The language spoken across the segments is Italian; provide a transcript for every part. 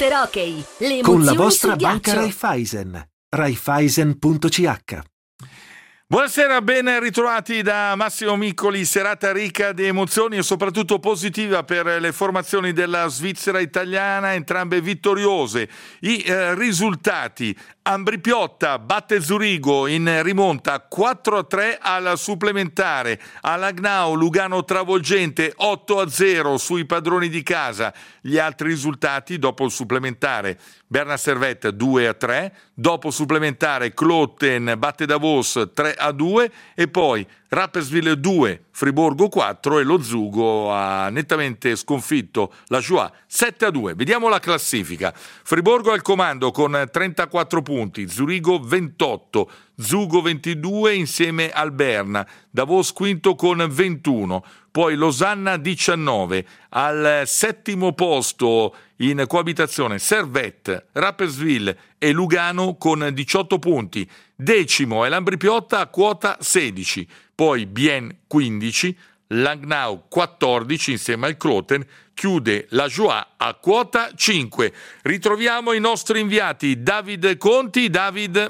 Mr. Hockey, le Con la emozioni vostra sul banca ghiaccio. Raiffeisen. Raiffeisen.ch. Buonasera, ben ritrovati da Massimo Miccoli, serata ricca di emozioni e soprattutto positiva per le formazioni della Svizzera italiana, entrambe vittoriose. I risultati: Ambrì-Piotta batte Zurigo in rimonta 4-3 al supplementare, a Langnau Lugano travolgente 8-0 sui padroni di casa. Gli altri risultati dopo il supplementare: Berna Servette 2-3, dopo supplementare Kloten batte Davos 3-2 e poi Rapperswil 2, Friburgo 4 e lo Zugo ha nettamente sconfitto la Joie 7-2. Vediamo la classifica. Friburgo al comando con 34 punti, Zurigo 28, Zugo 22 insieme al Berna, Davos quinto con 21, poi Losanna 19, al settimo posto in coabitazione Servette, Rapperswil e Lugano con 18 punti, decimo è l'Ambrì-Piotta a quota 16, poi Bien 15, Langnau 14 insieme al Kloten, chiude la Joie a quota 5. Ritroviamo i nostri inviati David Conti. David.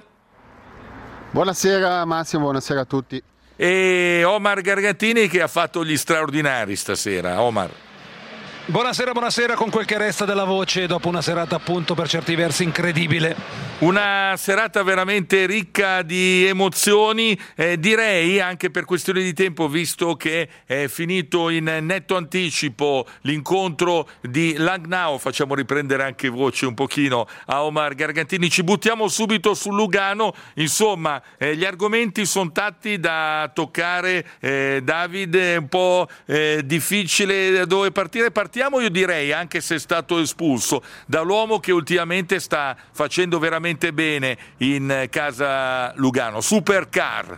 Buonasera Massimo, buonasera a tutti. E Omar Gargantini che ha fatto gli straordinari stasera. Omar. Buonasera, con quel che resta della voce dopo una serata appunto per certi versi incredibile. Una serata veramente ricca di emozioni, direi anche per questione di tempo, visto che è finito in netto anticipo l'incontro di Langnau. Facciamo riprendere anche voce un pochino a Omar Gargantini. Ci buttiamo subito sul Lugano. Insomma, gli argomenti sono tanti da toccare. David, è un po' difficile da dove partire. Partiamo, io direi, anche se è stato espulso, dall'uomo che ultimamente sta facendo veramente bene in casa Lugano, Supercar.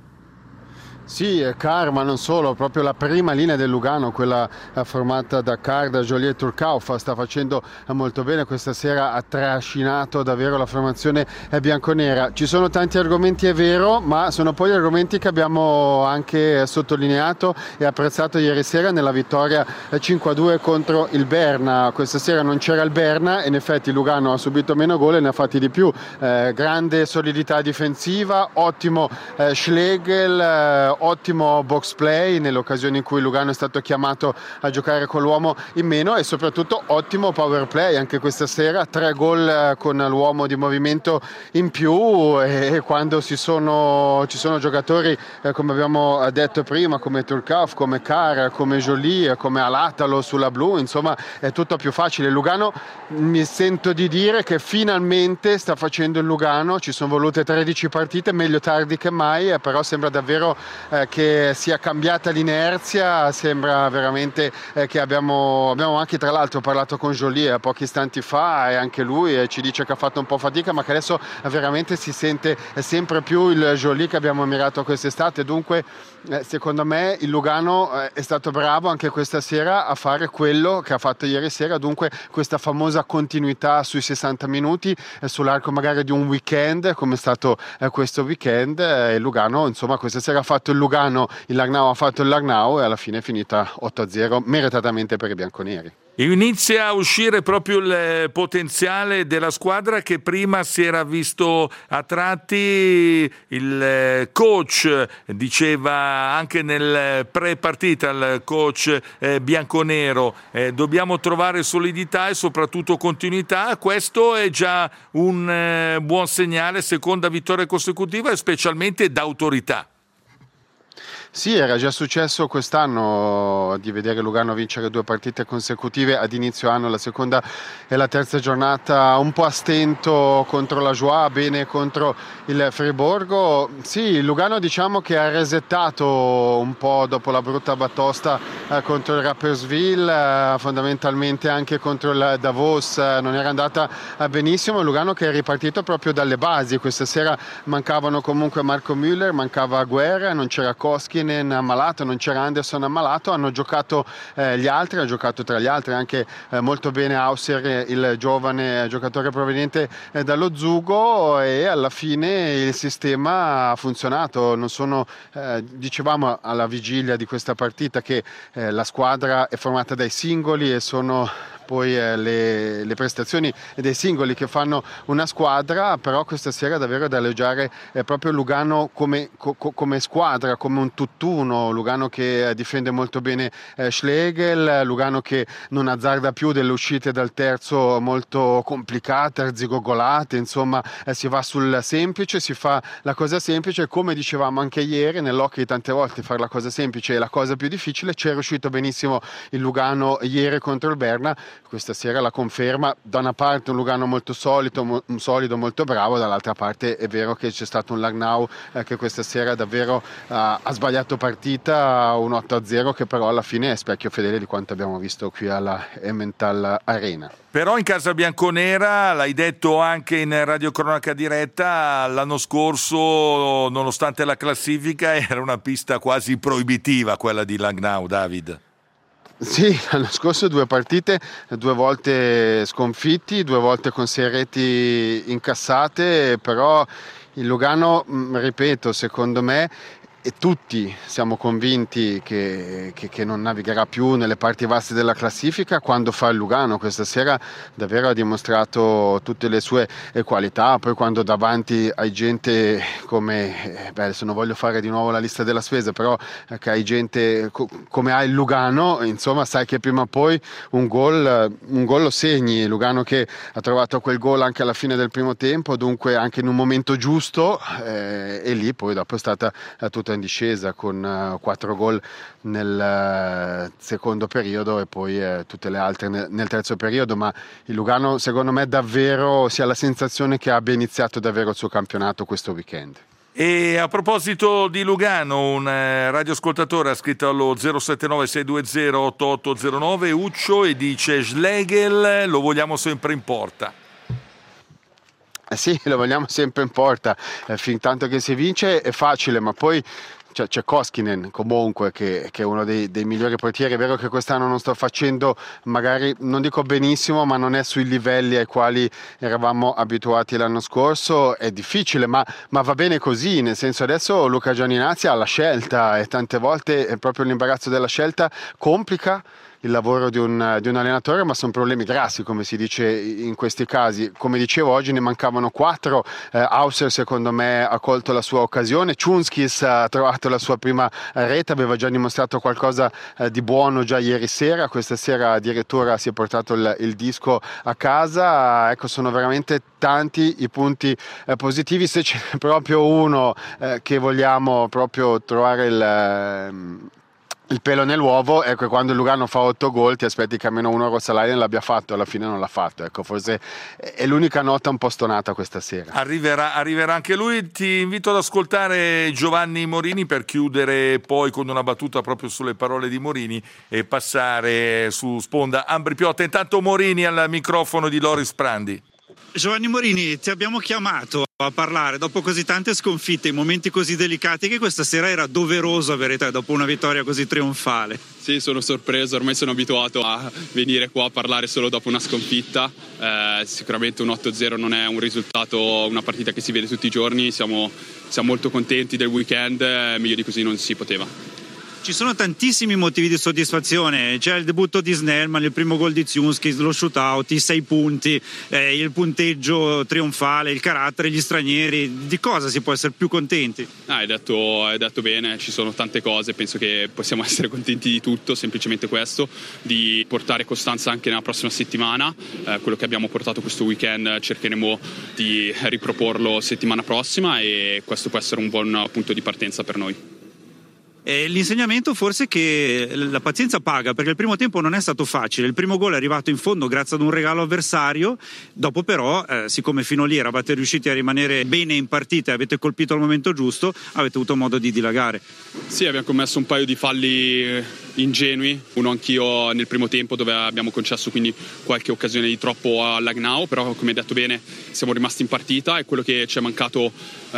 Sì, Carr, ma non solo, proprio la prima linea del Lugano, quella formata da Carr, da Joly e Turcauf, sta facendo molto bene questa sera, ha trascinato davvero la formazione bianconera. Ci sono tanti argomenti, è vero, ma sono poi gli argomenti che abbiamo anche sottolineato e apprezzato ieri sera nella vittoria 5-2 contro il Berna. Questa sera non c'era il Berna e in effetti Lugano ha subito meno gol e ne ha fatti di più. Grande solidità difensiva, ottimo Schlegel, ottimo box play nelle occasioni in cui Lugano è stato chiamato a giocare con l'uomo in meno e soprattutto ottimo power play anche questa sera, 3 gol con l'uomo di movimento in più e quando ci sono giocatori come abbiamo detto prima come Turcauf, come Carr, come Joly, come Alatalo sulla blu, insomma è tutto più facile. Lugano, mi sento di dire che finalmente sta facendo il Lugano, ci sono volute 13 partite, meglio tardi che mai, però sembra davvero che sia cambiata l'inerzia, sembra veramente che abbiamo anche tra l'altro parlato con Joly pochi istanti fa e anche lui ci dice che ha fatto un po' fatica ma che adesso veramente si sente sempre più il Joly che abbiamo ammirato quest'estate. Dunque secondo me il Lugano è stato bravo anche questa sera a fare quello che ha fatto ieri sera, dunque questa famosa continuità sui 60 minuti sull'arco magari di un weekend come è stato questo weekend. Il Lugano insomma questa sera ha fatto il Lugano, il Langnau ha fatto il Langnau e alla fine è finita 8-0 meritatamente per i bianconeri. Inizia a uscire proprio il potenziale della squadra che prima si era visto a tratti. Il coach diceva anche nel pre-partita, il coach bianconero, dobbiamo trovare solidità e soprattutto continuità. Questo è già un buon segnale, seconda vittoria consecutiva e specialmente d'autorità. Sì, era già successo quest'anno di vedere Lugano vincere 2 partite consecutive ad inizio anno, la seconda e la terza giornata un po' a stento contro la Joie, bene contro il Friburgo. Sì, Lugano diciamo che ha resettato un po' dopo la brutta batosta contro il Rapperswil, fondamentalmente anche contro il Davos non era andata benissimo. Lugano che è ripartito proprio dalle basi, questa sera mancavano comunque Marco Müller, mancava Guerra, non c'era Koskinen ammalato, non c'era Anderson ammalato, hanno giocato gli altri, ha giocato tra gli altri anche molto bene Auser, il giovane giocatore proveniente dallo Zugo, e alla fine il sistema ha funzionato. Non sono, dicevamo alla vigilia di questa partita che la squadra è formata dai singoli e sono poi le prestazioni dei singoli che fanno una squadra, però questa sera davvero da elogiare proprio Lugano come squadra, come un tutt'uno. Lugano che difende molto bene Schlegel, Lugano che non azzarda più delle uscite dal terzo molto complicate, arzigogolate, insomma si va sul semplice, si fa la cosa semplice, come dicevamo anche ieri nell'hockey tante volte fare la cosa semplice è la cosa più difficile. C'è riuscito benissimo il Lugano ieri contro il Berna, questa sera la conferma. Da una parte un Lugano molto solido, molto bravo, dall'altra parte è vero che c'è stato un Langnau che questa sera davvero ha sbagliato partita, un 8-0 che però alla fine è specchio fedele di quanto abbiamo visto qui alla Emmental Arena. Però in casa bianconera, l'hai detto anche in radiocronaca diretta, l'anno scorso, nonostante la classifica, era una pista quasi proibitiva quella di Langnau, David. Sì, l'anno scorso 2 partite, 2 volte sconfitti, 2 volte con 6 reti incassate, però il Lugano, ripeto, secondo me, e tutti siamo convinti che non navigherà più nelle parti vaste della classifica quando fa il Lugano. Questa sera davvero ha dimostrato tutte le sue qualità, poi quando davanti hai gente come, adesso non voglio fare di nuovo la lista della spesa, però che hai gente come ha il Lugano, insomma sai che prima o poi un gol lo segni. Il Lugano che ha trovato quel gol anche alla fine del primo tempo, dunque anche in un momento giusto, e lì poi dopo è stata tutta in discesa con 4 gol nel secondo periodo e poi tutte le altre nel terzo periodo. Ma il Lugano secondo me davvero si ha la sensazione che abbia iniziato davvero il suo campionato questo weekend. E a proposito di Lugano, un radioascoltatore ha scritto allo 079-620-8809 Uccio e dice: Schlegel lo vogliamo sempre in porta. Sì, lo vogliamo sempre in porta, fin tanto che si vince è facile, ma poi c'è Koskinen comunque che è uno dei migliori portieri. È vero che quest'anno non sto facendo, magari non dico benissimo, ma non è sui livelli ai quali eravamo abituati l'anno scorso. È difficile, ma va bene così, nel senso adesso Luca Gianninazzi ha la scelta e tante volte è proprio l'imbarazzo della scelta complica il lavoro di un allenatore, ma sono problemi grassi, come si dice in questi casi. Come dicevo, oggi ne mancavano 4. Hauser secondo me ha colto la sua occasione, Chunskis ha trovato la sua prima rete, aveva già dimostrato qualcosa di buono già ieri sera, questa sera addirittura si è portato il disco a casa. Ecco, sono veramente tanti i punti positivi. Se c'è proprio uno che vogliamo proprio trovare il pelo nell'uovo, ecco, quando il Lugano fa 8 gol ti aspetti che almeno uno Rossalainen l'abbia fatto, alla fine non l'ha fatto. Ecco, forse è l'unica nota un po' stonata questa sera. Arriverà anche lui. Ti invito ad ascoltare Giovanni Morini per chiudere poi con una battuta proprio sulle parole di Morini e passare su sponda Ambri Piotta. Intanto Morini al microfono di Loris Prandi. Giovanni Morini, ti abbiamo chiamato a parlare dopo così tante sconfitte, in momenti così delicati, che questa sera era doveroso avere te dopo una vittoria così trionfale. Sì, sono sorpreso, ormai sono abituato a venire qua a parlare solo dopo una sconfitta. Sicuramente un 8-0 non è un risultato, una partita che si vede tutti i giorni, siamo molto contenti del weekend, meglio di così non si poteva. Ci sono tantissimi motivi di soddisfazione, c'è il debutto di Snellman, il primo gol di Ziunski, lo shootout, i 6 punti, il punteggio trionfale, il carattere, gli stranieri. Di cosa si può essere più contenti? Hai detto bene, ci sono tante cose, penso che possiamo essere contenti di tutto, semplicemente questo, di portare costanza anche nella prossima settimana. Quello che abbiamo portato questo weekend cercheremo di riproporlo settimana prossima e questo può essere un buon punto di partenza per noi. L'insegnamento forse che la pazienza paga, perché il primo tempo non è stato facile, il primo gol è arrivato in fondo grazie ad un regalo avversario, dopo però siccome fino lì eravate riusciti a rimanere bene in partita e avete colpito al momento giusto, avete avuto modo di dilagare. Sì, abbiamo commesso un paio di falli ingenui, uno anch'io nel primo tempo dove abbiamo concesso quindi qualche occasione di troppo a Langnau, però come hai detto bene siamo rimasti in partita e quello che ci è mancato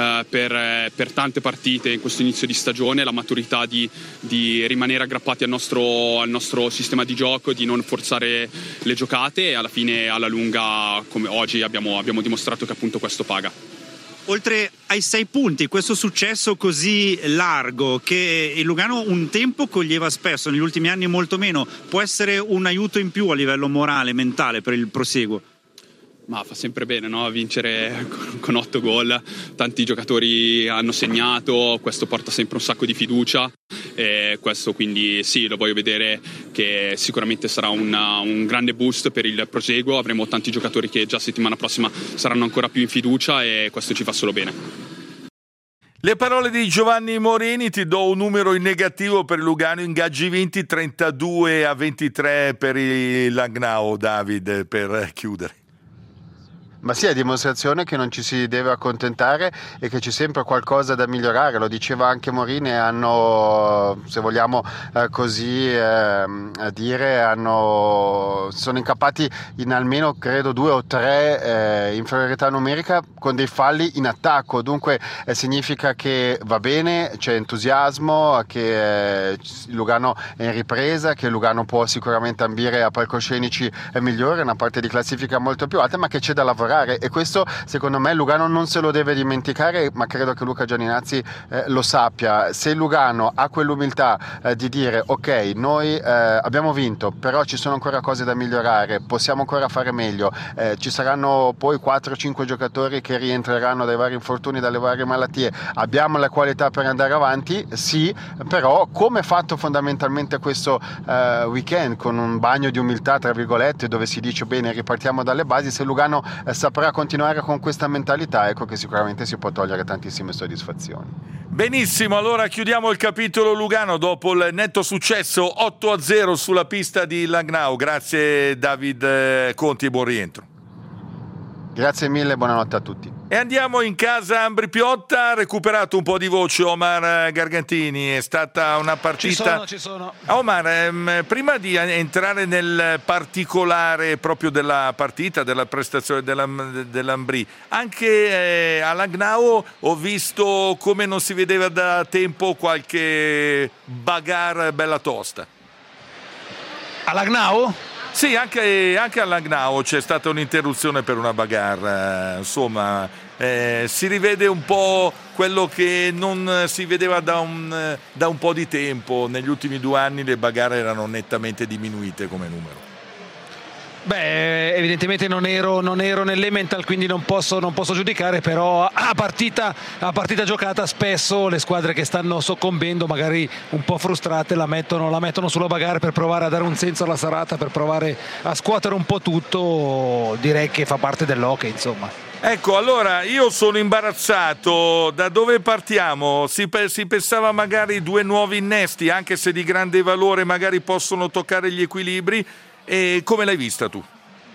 per tante partite in questo inizio di stagione, la maturità di rimanere aggrappati al nostro sistema di gioco, di non forzare le giocate e alla fine alla lunga come oggi abbiamo dimostrato che appunto questo paga. Oltre ai 6 punti, questo successo così largo che il Lugano un tempo coglieva spesso, negli ultimi anni molto meno, può essere un aiuto in più a livello morale, mentale per il proseguo? Ma fa sempre bene, no? Vincere con 8 gol, tanti giocatori hanno segnato, questo porta sempre un sacco di fiducia e questo quindi sì, lo voglio vedere che sicuramente sarà un grande boost per il proseguo, avremo tanti giocatori che già settimana prossima saranno ancora più in fiducia e questo ci fa solo bene. Le parole di Giovanni Morini, ti do un numero in negativo per il Lugano, ingaggi vinti 32-23 per il Langnau, David, per chiudere. Ma sì, è dimostrazione che non ci si deve accontentare e che c'è sempre qualcosa da migliorare, lo diceva anche Morini, hanno, se vogliamo così dire, sono incappati in almeno credo 2 o 3 inferiorità numerica con dei falli in attacco, dunque significa che va bene, c'è entusiasmo, che il Lugano è in ripresa, che il Lugano può sicuramente ambire a palcoscenici migliori, una parte di classifica molto più alta, ma che c'è da lavorare. E questo secondo me Lugano non se lo deve dimenticare, ma credo che Luca Gianninazzi lo sappia. Se il Lugano ha quell'umiltà di dire ok, noi abbiamo vinto, però ci sono ancora cose da migliorare, possiamo ancora fare meglio, ci saranno poi 4-5 giocatori che rientreranno dai vari infortuni, dalle varie malattie, abbiamo la qualità per andare avanti, sì, però come fatto fondamentalmente questo weekend, con un bagno di umiltà tra virgolette, dove si dice bene ripartiamo dalle basi, se Lugano saprà continuare con questa mentalità, ecco che sicuramente si può togliere tantissime soddisfazioni. Benissimo, allora chiudiamo il capitolo Lugano dopo il netto successo 8-0 sulla pista di Langnau. Grazie David Conti e buon rientro. Grazie mille, buonanotte a tutti. E andiamo in casa Ambri Piotta, ha recuperato un po' di voce Omar Gargantini, è stata una partita... Ci sono. Omar, prima di entrare nel particolare proprio della partita, della prestazione dell'Ambri, anche a Langnau ho visto come non si vedeva da tempo qualche bagarre bella tosta. A Langnau? Sì, anche a Langnau c'è stata un'interruzione per una bagarre, insomma si rivede un po' quello che non si vedeva da un po' di tempo. Negli ultimi 2 anni le bagarre erano nettamente diminuite come numero. Beh, evidentemente non ero nell'Emmental, quindi non posso giudicare, però a partita giocata spesso le squadre che stanno soccombendo, magari un po' frustrate, la mettono sulla bagarre per provare a dare un senso alla serata, per provare a scuotere un po' tutto. Direi che fa parte dell'hockey, insomma. Ecco, allora io sono imbarazzato, da dove partiamo? Si pensava magari 2 nuovi innesti, anche se di grande valore magari possono toccare gli equilibri. E come l'hai vista tu?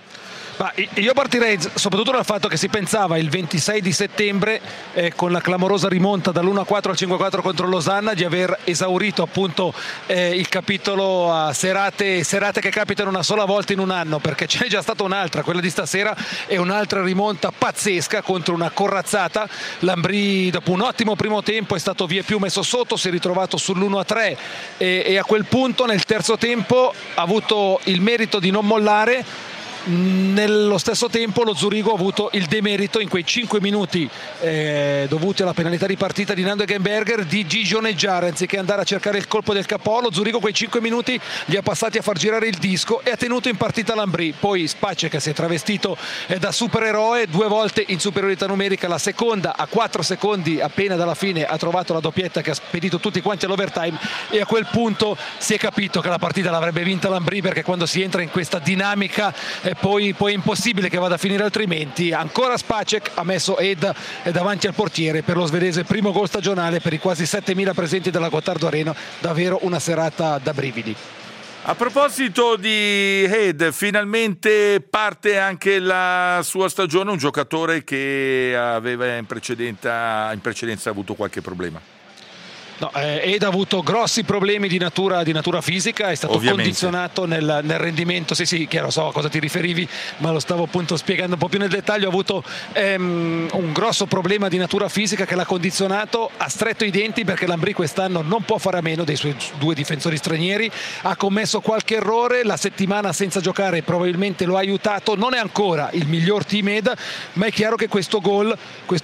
Io partirei soprattutto dal fatto che si pensava il 26 di settembre con la clamorosa rimonta dall'1-4 al 5-4 contro Losanna di aver esaurito appunto il capitolo a serate che capitano una sola volta in un anno, perché c'è già stata un'altra, quella di stasera, e un'altra rimonta pazzesca contro una corazzata. L'Ambri dopo un ottimo primo tempo è stato via più messo sotto, si è ritrovato sull'1-3 e a quel punto nel terzo tempo ha avuto il merito di non mollare. Nello stesso tempo lo Zurigo ha avuto il demerito in quei 5 minuti dovuti alla penalità di partita di Nando Egenberger di gigioneggiare anziché andare a cercare il colpo del capo. Lo Zurigo quei 5 minuti li ha passati a far girare il disco e ha tenuto in partita l'Ambri. Poi Spacek, che si è travestito da supereroe 2 volte in superiorità numerica, la seconda a 4 secondi appena dalla fine ha trovato la doppietta che ha spedito tutti quanti all'overtime, e a quel punto si è capito che la partita l'avrebbe vinta l'Ambri, perché quando si entra in questa dinamica poi è impossibile che vada a finire altrimenti. Ancora Spacek ha messo Ed davanti al portiere per lo svedese primo gol stagionale per i quasi 7.000 presenti della Gottardo Arena. Davvero una serata da brividi. A proposito di Ed, finalmente parte anche la sua stagione, un giocatore che aveva in precedenza avuto qualche problema. No, Ed ha avuto grossi problemi di natura fisica, è stato condizionato nel rendimento. Sì, chiaro, so a cosa ti riferivi, ma lo stavo appunto spiegando un po' più nel dettaglio. Ha avuto un grosso problema di natura fisica che l'ha condizionato, ha stretto i denti perché Lambrí quest'anno non può fare a meno dei suoi 2 difensori stranieri, ha commesso qualche errore, la settimana senza giocare probabilmente lo ha aiutato, non è ancora il miglior team Ed, ma è chiaro che questo gol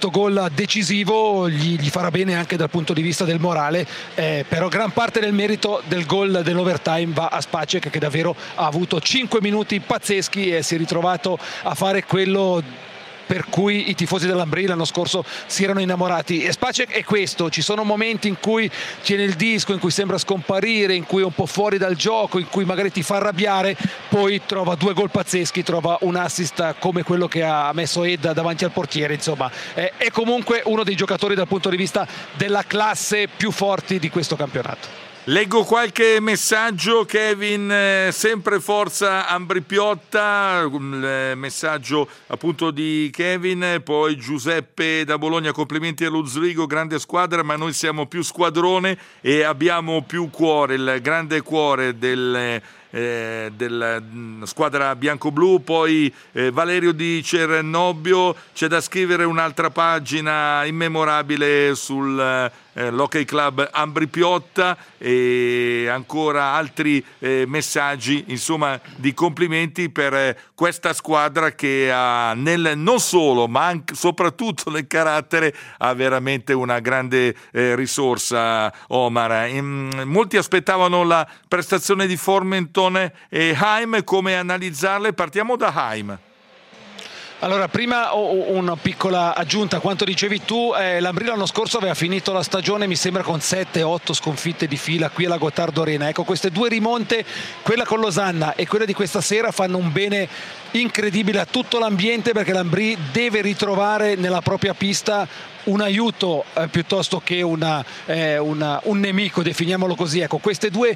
decisivo gli farà bene anche dal punto di vista del morale. Però gran parte del merito del gol dell'overtime va a Spacek, che davvero ha avuto 5 minuti pazzeschi e si è ritrovato a fare quello per cui i tifosi dell'Lambrí l'anno scorso si erano innamorati. E Spacek è questo, ci sono momenti in cui tiene il disco, in cui sembra scomparire, in cui è un po' fuori dal gioco, in cui magari ti fa arrabbiare, poi trova 2 gol pazzeschi, trova un assist come quello che ha messo Ed davanti al portiere. Insomma, è comunque uno dei giocatori dal punto di vista della classe più forti di questo campionato. Leggo qualche messaggio, Kevin, sempre forza Ambri Piotta, il messaggio appunto di Kevin, poi Giuseppe da Bologna, complimenti allo Zurigo, grande squadra, ma noi siamo più squadrone e abbiamo più cuore, il grande cuore della squadra bianco-blu. Poi Valerio di Cernobbio, c'è da scrivere un'altra pagina immemorabile sul l'Hockey Club Ambri Piotta, e ancora altri messaggi insomma di complimenti per questa squadra che ha non solo ma anche soprattutto nel carattere ha veramente una grande risorsa. Omar, molti aspettavano la prestazione di Formenton e Haim, come analizzarle? Partiamo da Haim. Allora, prima ho una piccola aggiunta a quanto dicevi tu. Lambrí l'anno scorso aveva finito la stagione, mi sembra, con 7-8 sconfitte di fila qui alla Gottardo Arena. Ecco, queste 2 rimonte, quella con Losanna e quella di questa sera, fanno un bene incredibile a tutto l'ambiente, perché Lambrí deve ritrovare nella propria pista un aiuto piuttosto che un nemico, definiamolo così. Ecco, queste due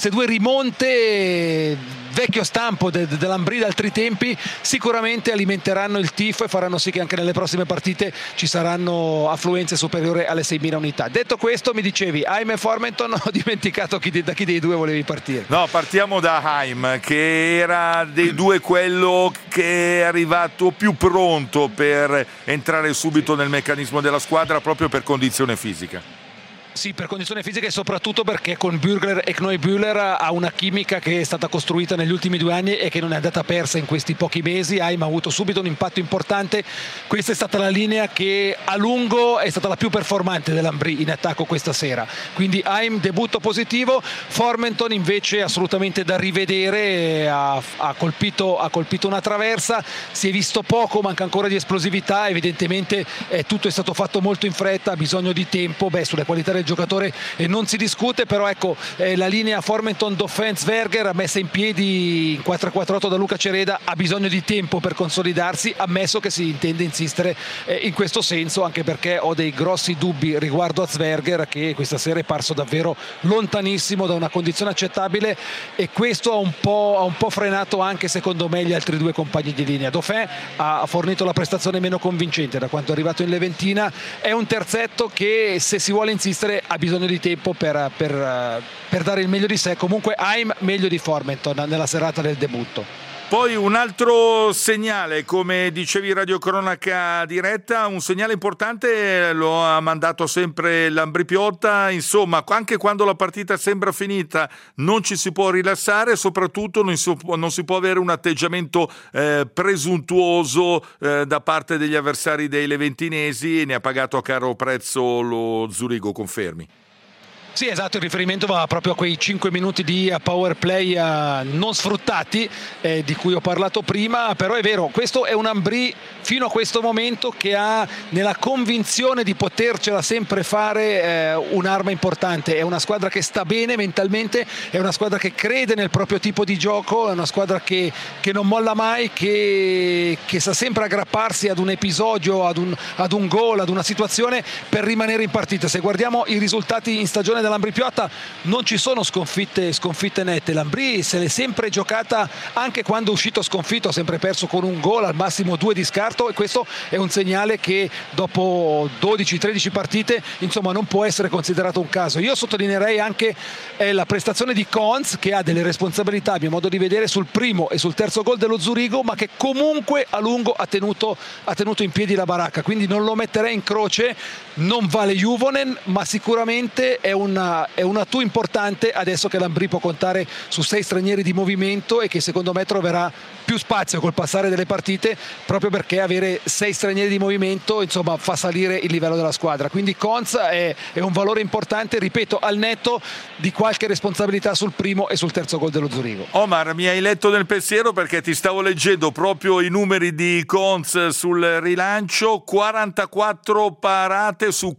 rimonte vecchio stampo dell'Lambrí d'altri tempi sicuramente alimenteranno il tifo e faranno sì che anche nelle prossime partite ci saranno affluenze superiori alle 6.000 unità. Detto questo, mi dicevi Haim e Formenton, ho dimenticato da chi dei due volevi partire. No, partiamo da Haim, che era dei due quello che è arrivato più pronto per entrare subito nel meccanismo della squadra, proprio per condizione fisica. Sì, per condizione fisica e soprattutto perché con Bürgler e Knoy-Bühler ha una chimica che è stata costruita negli ultimi 2 anni e che non è andata persa in questi pochi mesi. Haim ha avuto subito un impatto importante. Questa è stata la linea che a lungo è stata la più performante dell'Lambrí in attacco questa sera. Quindi Haim, debutto positivo. Formenton invece assolutamente da rivedere, ha colpito una traversa, si è visto poco, manca ancora di esplosività, evidentemente tutto è stato fatto molto in fretta, ha bisogno di tempo. Sulle qualità del giocatore non si discute, però ecco, la linea Formenton-Dauphin-Zwerger messa in piedi in 4-4-8 da Luca Cereda ha bisogno di tempo per consolidarsi, ammesso che si intende insistere in questo senso, anche perché ho dei grossi dubbi riguardo a Zwerger, che questa sera è parso davvero lontanissimo da una condizione accettabile, e questo ha un po' frenato anche secondo me gli altri 2 compagni di linea. Dauphin ha fornito la prestazione meno convincente da quanto è arrivato in Leventina, è un terzetto che, se si vuole insistere, ha bisogno di tempo per dare il meglio di sé. Comunque Haim meglio di Formenton nella serata del debutto. Poi un altro segnale, come dicevi Radio Cronaca Diretta, un segnale importante lo ha mandato sempre l'Ambri Piotta. Insomma, anche quando la partita sembra finita non ci si può rilassare, soprattutto non si può avere un atteggiamento presuntuoso da parte degli avversari dei leventinesi, e ne ha pagato a caro prezzo lo Zurigo, confermi? Sì, esatto, il riferimento va proprio a quei 5 minuti di power play non sfruttati di cui ho parlato prima. Però è vero, questo è un Lambrí fino a questo momento che ha nella convinzione di potercela sempre fare un'arma importante. È una squadra che sta bene mentalmente, è una squadra che crede nel proprio tipo di gioco, è una squadra che non molla mai, che sa sempre aggrapparsi ad un episodio, ad un gol, ad una situazione per rimanere in partita. Se guardiamo i risultati in stagione dell'Ambrì Piotta non ci sono sconfitte nette. L'Ambrì se l'è sempre giocata, anche quando è uscito sconfitto ha sempre perso con un gol, al massimo 2 di scarto, e questo è un segnale che dopo 12-13 partite insomma non può essere considerato un caso. Io sottolineerei anche la prestazione di Cons, che ha delle responsabilità a mio modo di vedere sul primo e sul terzo gol dello Zurigo, ma che comunque a lungo ha tenuto in piedi la baracca, quindi non lo metterei in croce. Non vale Juvonen, ma sicuramente è un atu importante adesso che l'Ambrì può contare su 6 stranieri di movimento e che secondo me troverà più spazio col passare delle partite, proprio perché avere 6 stranieri di movimento insomma fa salire il livello della squadra. Quindi Cons è un valore importante, ripeto, al netto di qualche responsabilità sul primo e sul terzo gol dello Zurigo. Omar, mi hai letto nel pensiero, perché ti stavo leggendo proprio i numeri di Cons sul rilancio: 44 parate su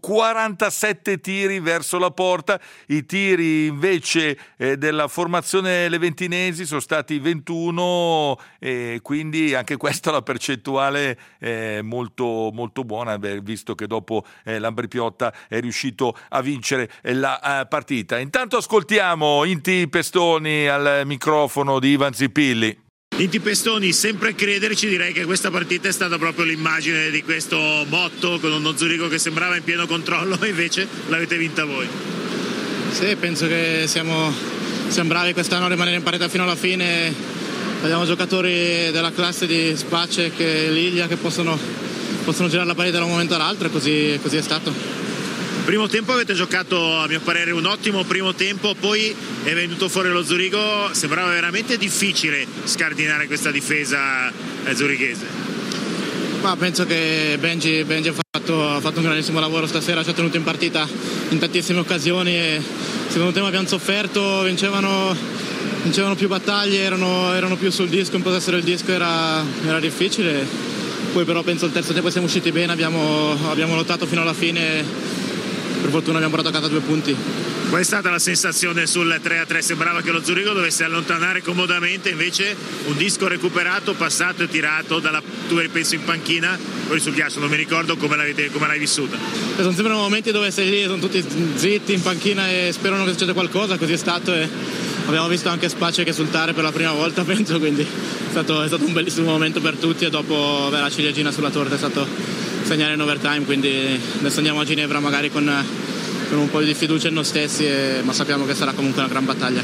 47 tiri verso la porta. I tiri invece della formazione leventinesi sono stati 21, e quindi anche questa la percentuale è molto, molto buona, visto che dopo l'Ambrì Piotta è riuscito a vincere la partita. Intanto ascoltiamo Inti Pestoni al microfono di Ivan Zipilli. Inti Pestoni, sempre crederci, direi che questa partita è stata proprio l'immagine di questo motto, con uno Zurigo che sembrava in pieno controllo e invece l'avete vinta voi. Sì, penso che siamo bravi quest'anno a rimanere in partita fino alla fine. Abbiamo giocatori della classe di Spacek e Liglia che possono girare la partita da un momento all'altro, e così è stato. Primo tempo avete giocato, a mio parere, un ottimo primo tempo, poi è venuto fuori lo Zurigo, sembrava veramente difficile scardinare questa difesa zurighese. Ma penso che Benji ha fatto un grandissimo lavoro stasera, ci ha tenuto in partita in tantissime occasioni e secondo tempo abbiamo sofferto, vincevano più battaglie, erano più sul disco, in possesso del disco era difficile. Poi però penso il terzo tempo siamo usciti bene, abbiamo lottato fino alla fine. Per fortuna abbiamo portato a casa 2 punti. Qual è stata la sensazione sul 3-3? Sembrava che lo Zurigo dovesse allontanare comodamente, invece un disco recuperato, passato e tirato tu eri penso in panchina, poi sul ghiaccio, non mi ricordo come l'hai vissuta. Sono sempre momenti dove sei lì, sono tutti zitti in panchina e sperano che succeda qualcosa, così è stato, e abbiamo visto anche Spacek esultare per la prima volta, penso, quindi è stato un bellissimo momento per tutti, e dopo la ciliegina sulla torta è stato segnare in overtime, quindi adesso andiamo a Ginevra magari con un po' di fiducia in noi stessi, ma sappiamo che sarà comunque una gran battaglia.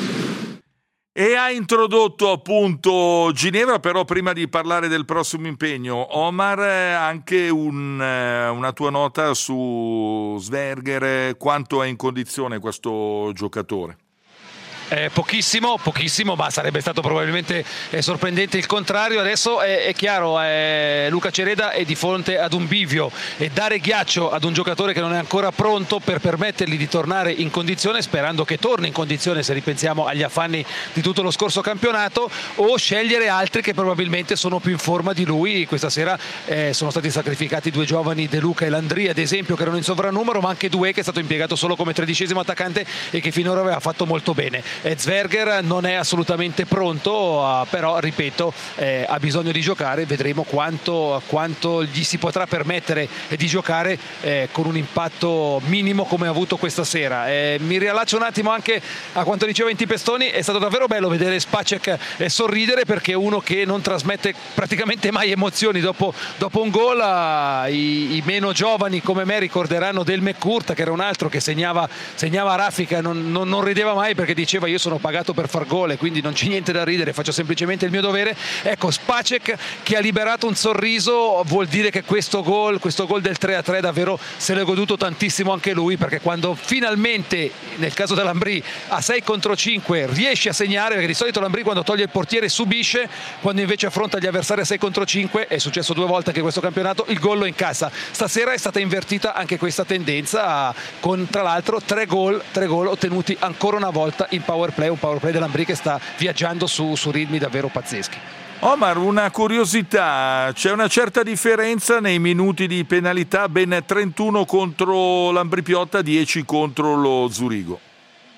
E ha introdotto appunto Ginevra, però prima di parlare del prossimo impegno, Omar, anche una tua nota su Zwerger, quanto è in condizione questo giocatore? Pochissimo, ma sarebbe stato probabilmente sorprendente il contrario. Adesso è chiaro, Luca Cereda è di fronte ad un bivio, e dare ghiaccio ad un giocatore che non è ancora pronto per permettergli di tornare in condizione, sperando che torni in condizione se ripensiamo agli affanni di tutto lo scorso campionato, o scegliere altri che probabilmente sono più in forma di lui. Questa sera sono stati sacrificati 2 giovani, De Luca e Landry ad esempio, che erano in sovrannumero, ma anche Doué, che è stato impiegato solo come 13° attaccante e che finora aveva fatto molto bene. Zwerger non è assolutamente pronto, però ripeto, ha bisogno di giocare. Vedremo quanto gli si potrà permettere di giocare con un impatto minimo come ha avuto questa sera. Mi riallaccio un attimo anche a quanto diceva Inti Pestoni. È stato davvero bello vedere Spacek sorridere, perché è uno che non trasmette praticamente mai emozioni dopo un gol. I meno giovani come me ricorderanno del McCourt, che era un altro che segnava a raffica, non rideva mai perché diceva: io sono pagato per far gol e quindi non c'è niente da ridere, faccio semplicemente il mio dovere. Ecco, Spacek che ha liberato un sorriso, vuol dire che questo gol del 3-3 davvero se l'è goduto tantissimo anche lui, perché quando finalmente, nel caso dell'Ambrì, a 6 contro 5 riesce a segnare, perché di solito l'Ambrì quando toglie il portiere subisce, quando invece affronta gli avversari a 6 contro 5, è successo 2 volte anche questo campionato, il gol lo incassa. Stasera è stata invertita anche questa tendenza, con tra l'altro 3 gol ottenuti ancora una volta in power play, un power play dell'Ambrì che sta viaggiando su ritmi davvero pazzeschi. Omar, una curiosità, c'è una certa differenza nei minuti di penalità, ben 31 contro l'Ambrì Piotta, 10 contro lo Zurigo.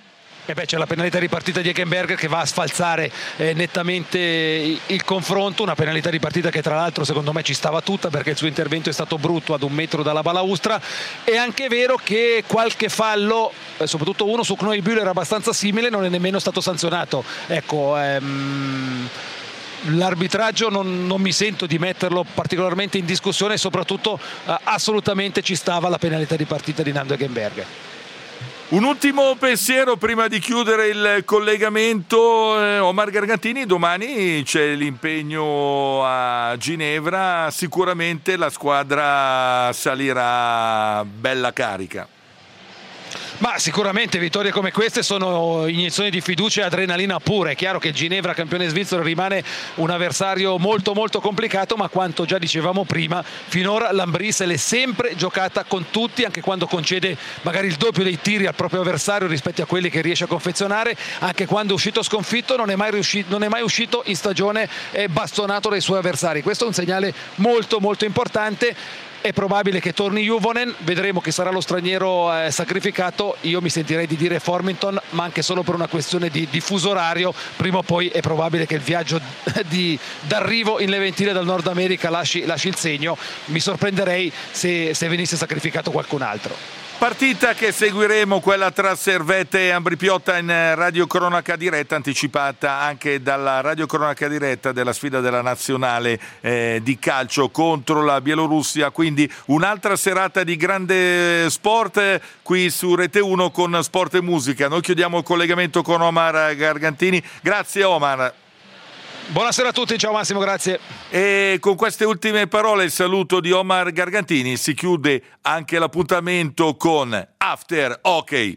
E c'è la penalità di partita di Ekenberger che va a sfalzare nettamente il confronto, una penalità di partita che tra l'altro secondo me ci stava tutta, perché il suo intervento è stato brutto ad 1 metro dalla balaustra. È anche vero che qualche fallo, soprattutto uno su Knoll-Bühler abbastanza simile, non è nemmeno stato sanzionato. Ecco, l'arbitraggio non mi sento di metterlo particolarmente in discussione, e soprattutto assolutamente ci stava la penalità di partita di Nando Ekenberger. Un ultimo pensiero prima di chiudere il collegamento. Omar Gargantini, domani c'è l'impegno a Ginevra, sicuramente la squadra salirà bella carica. Ma sicuramente vittorie come queste sono iniezioni di fiducia e adrenalina pura. È chiaro che Ginevra, campione svizzero, rimane un avversario molto molto complicato, ma quanto già dicevamo prima, finora l'Ambry se l'è sempre giocata con tutti, anche quando concede magari il doppio dei tiri al proprio avversario rispetto a quelli che riesce a confezionare. Anche quando è uscito sconfitto non è mai uscito in stagione bastonato dai suoi avversari. Questo è un segnale molto molto importante. È probabile che torni Juvonen, vedremo chi sarà lo straniero sacrificato. Io mi sentirei di dire Formington, ma anche solo per una questione di fuso orario. Prima o poi è probabile che il viaggio d'arrivo in Levantine dal Nord America lasci il segno. Mi sorprenderei se venisse sacrificato qualcun altro. Partita che seguiremo, quella tra Servette e Ambri Piotta, in radiocronaca diretta, anticipata anche dalla radiocronaca diretta della sfida della nazionale di calcio contro la Bielorussia. Quindi un'altra serata di grande sport qui su Rete 1 con Sport e Musica. Noi chiudiamo il collegamento con Omar Gargantini. Grazie Omar. Buonasera a tutti, ciao Massimo, grazie. E con queste ultime parole, il saluto di Omar Gargantini, si chiude anche l'appuntamento con After Hockey.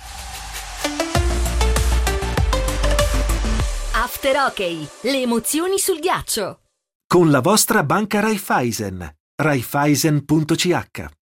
After Hockey, le emozioni sul ghiaccio. Con la vostra banca Raiffeisen. Raiffeisen.ch